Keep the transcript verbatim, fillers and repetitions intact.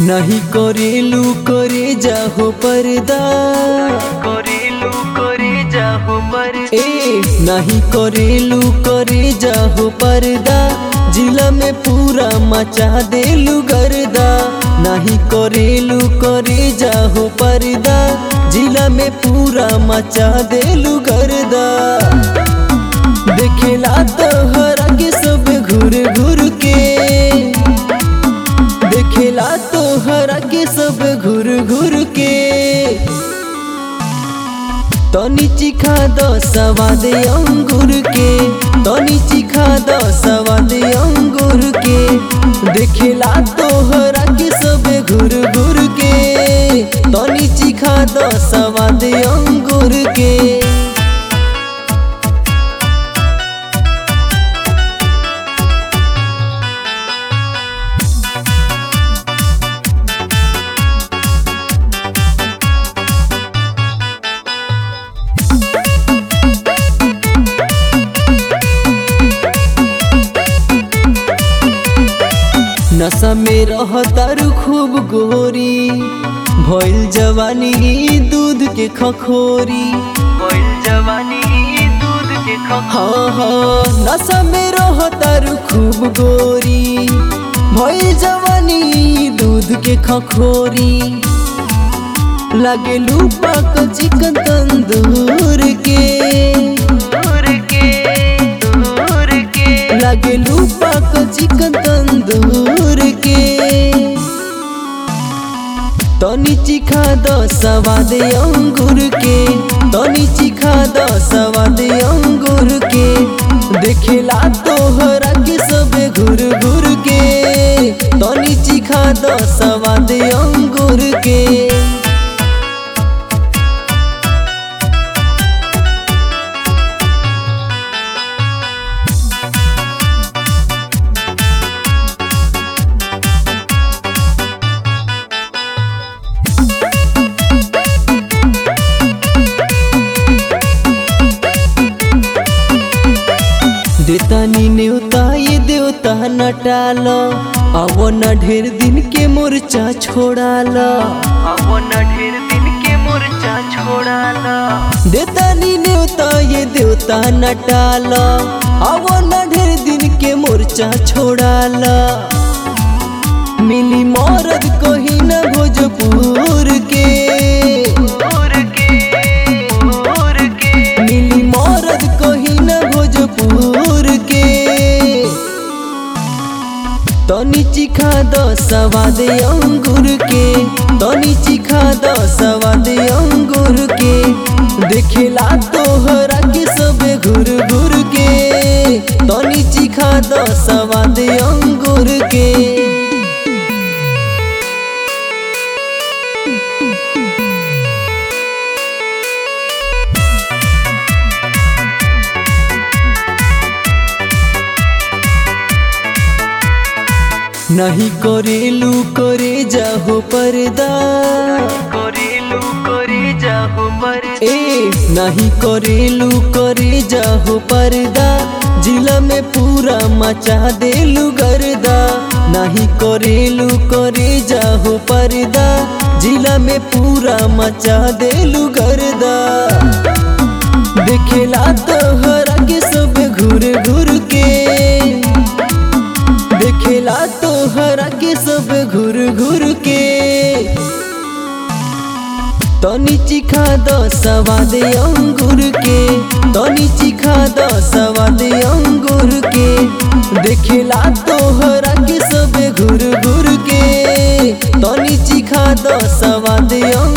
नहीं करेलू करे जाहो पर्दा करेलू करे जाहो पर्दा ए नहीं करेलू करे जाहो पर्दा जिला में पूरा मचा देलू गर्दा। नहीं करेलू करे जाहो पर्दा जिला में पूरा मचा देलू गर्दा। देखेला तोहरा के सब घूर घूर के देखेला तोहरा के सब घूर घूर के तनी चिखा द सवाद अंगूर के तनी चिखा द सवाद अंगूर के देखेला तोहरा के सब घूर घूर के तनी चिखा द सवाद अंगूर के। नशा में रहतारू खूब गोरी भइल जवानी दूध के खखोरी भइल जवानी दूध के खखोरी। हाँ हाँ नशा में रहतारू खूब गोरी भइल जवानी दूध के खखोरी। लागेलू पाकल चिकन तंदूर के दूर के दूर के लागेलू पाकल चिकन तंदूर के तनी चिखा द सवाद अंगूर के तनी चिखा द सवाद अंगूर के देखेला तोहरा के सब घूर घूर के तनी चिखा द सवाद अंगूर के। देतानी नेवता ये देवता न टाल आवो न ढेर दिन के मोर्चा छोड़ाल आवो न ढेर दिन के मोर्चा छोड़ाला। देतानी नेवता ये देवता न टाल आवो न ढेर दिन के मोर्चा छोड़ाल। मिली मौरद कहीं न भोजपुर के दूर के दूर के मिली मौरद कहीं न भोजपुर के तनी चिखा द सवाद अंगूर के तनी चिखा द सवाद अंगूर के देखेला तोहरा के सब घूर घूर के तनी चिखा द सवाद अंगूर के। नहीं करेलू करे जाहो पर्दा करेलू करे जाहो पर्दा ए नहीं करेलू करे जाहो पर्दा जिला में पूरा मचा देलू गर्दा। नहीं करेलू करे जाहो पर्दा जिला में पूरा मचा देलू गर्दा। देखेला तोहरा के सब घूर घूर के देखेला तोहरा के सब घूर घूर के तनी चिखा द सवाद अंगूर के तनी चिखा द सवाद अंगूर के देखेला तोहरा के सब घूर घूर के तनी चिखा द सवाद अंगूर